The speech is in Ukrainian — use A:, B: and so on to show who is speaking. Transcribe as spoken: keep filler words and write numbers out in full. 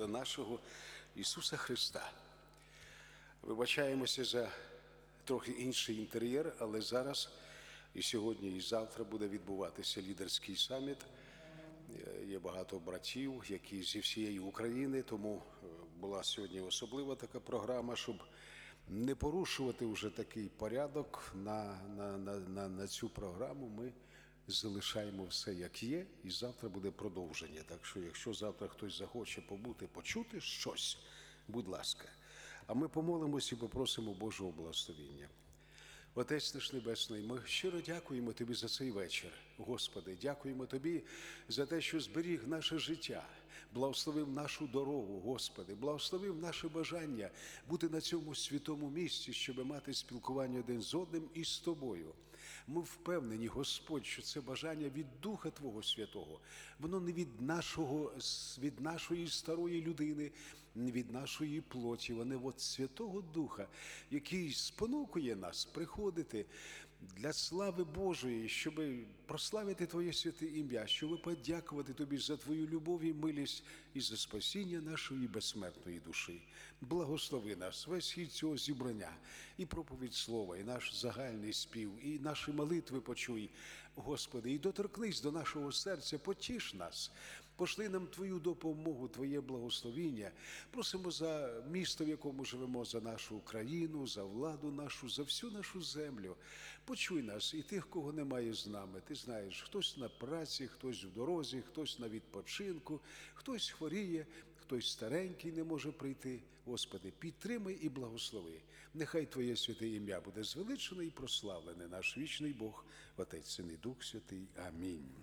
A: Господа нашого Ісуса Христа. Вибачаємося за трохи інший інтер'єр, але зараз і сьогодні, і завтра буде відбуватися лідерський саміт. Є багато братів, які зі всієї України, тому була сьогодні особлива така програма, щоб не порушувати вже такий порядок на, на, на, на, на цю програму. Ми залишаємо все, як є, і завтра буде продовження. Так що, якщо завтра хтось захоче побути, почути щось, будь ласка. А ми помолимось і попросимо Божого благословення. Отець наш Небесний, ми щиро дякуємо Тобі за цей вечір. Господи, дякуємо Тобі за те, що зберіг наше життя, благословив нашу дорогу, Господи, благословив наше бажання бути на цьому святому місці, щоб мати спілкування один з одним і з Тобою. Ми впевнені, Господь, що це бажання від Духа Твого Святого. Воно не від нашого, від нашої старої людини, не від нашої плоті, воно від Святого Духа, який спонукує нас приходити для слави Божої, щоб прославити Твоє святе ім'я, щоб подякувати Тобі за Твою любов і милість і за спасіння нашої безсмертної душі. Благослови нас, весь хід цього зібрання, і проповідь слова, і наш загальний спів, і наші молитви почуй, Господи, і доторкнись до нашого серця, потіш нас, пошли нам Твою допомогу, Твоє благословіння. Просимо за місто, в якому живемо, за нашу країну, за владу нашу, за всю нашу землю. Почуй нас і тих, кого немає з нами. Ти знаєш, хтось на праці, хтось в дорозі, хтось на відпочинку, хтось хворіє, хтось старенький не може прийти. Господи, підтримай і благослови. Нехай Твоє святе ім'я буде звеличене і прославлене, наш вічний Бог, Отець, Син і Дух Святий. Амінь.